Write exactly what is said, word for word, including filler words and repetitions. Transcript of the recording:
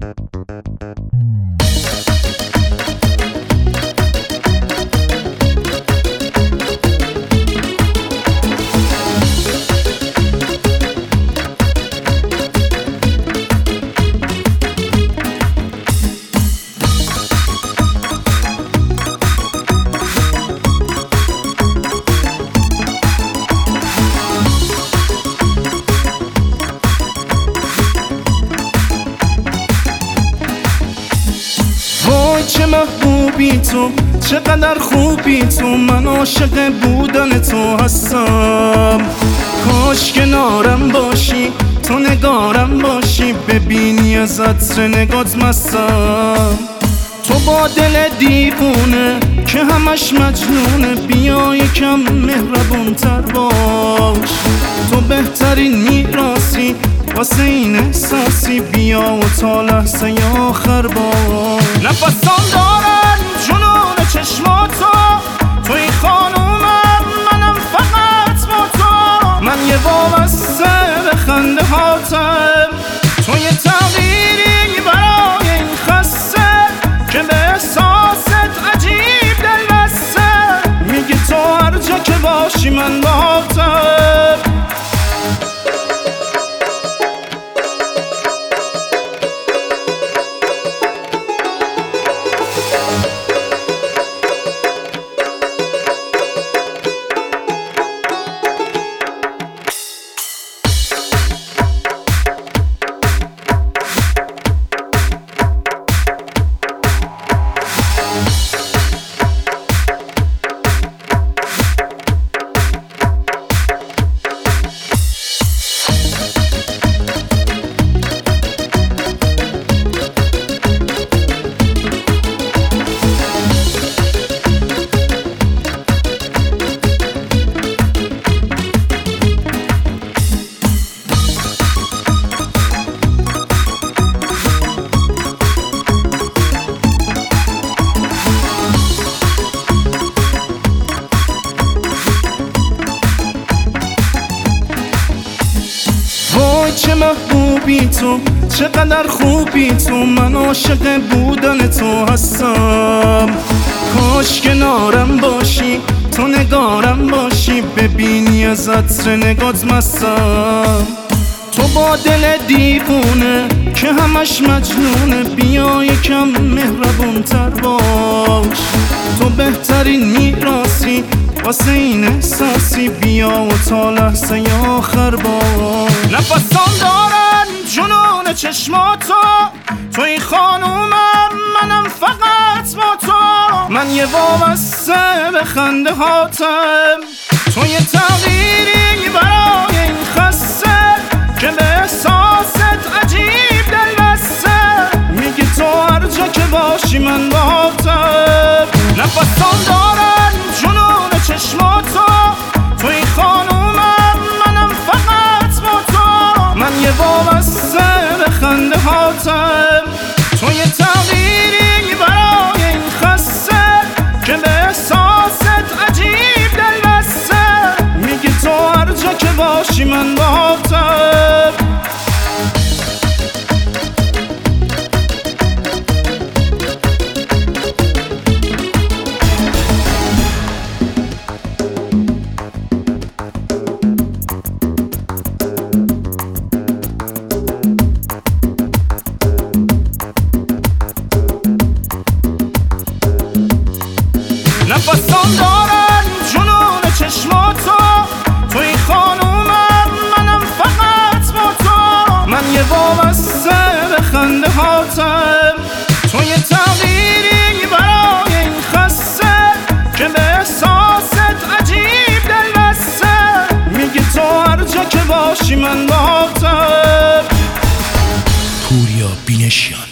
چه محبوبی تو، چقدر خوبی تو، من عاشق بودن تو هستم. کاش کنارم باشی، تو نگارم باشی، ببینی از عطر نگات مستم. تو با دل دیوونه که همش مجنونه، بیا یکم مهربون تر باش. تو بهترین میراثی واسه این احساسی، بیا و تا لحظه آخر باش. نفسام دارن جنون چشماتو، توی خانومم منم فقط با تو. من یه وابسته به خنده هاتم، تو یه تغییری برای این خسته که به احساست عجیب دل بسته. میگی تو هر جا که باشی من باهاتم. چه محبوبی تو، چقدر خوبی تو، من عاشق بودن تو هستم. کاش کنارم باشی، تو نگارم باشی، ببینی از عطر نگات مستم. تو با دل دیوونه که همش مجنونه، بیا یکم مهربون تر باش. تو بهترین میراثی واسه این احساسی، بیا و تا لحظه آخر باش. نفسام دارن جنون چشماتو، توی خانومم منم فقط با تو. من یه وابسته به خنده هاتم، تو یه تغییری برای این خسته که به احساست عجیب دل بسته. میگی تو هر جا که باشی من باهاتم. نفسام دارن جنون چشماتو، توی خانومم منم فقط با تو. من یه وابسته به خنده هاتم، تو یه تغییری برای این خسته که به احساست عجیب دل بسته. میگی تو هر جا که باشی من باهاتم. نفسام دارن جنون چشماتو، توی خانومم منم فقط با تو. من یه وابسته به خنده هاتم، تو یه تغییری برای این خسته که به احساست عجیب دل بسته. میگی تو هر جا که باشی من باهاتم. پوریا بینشیان.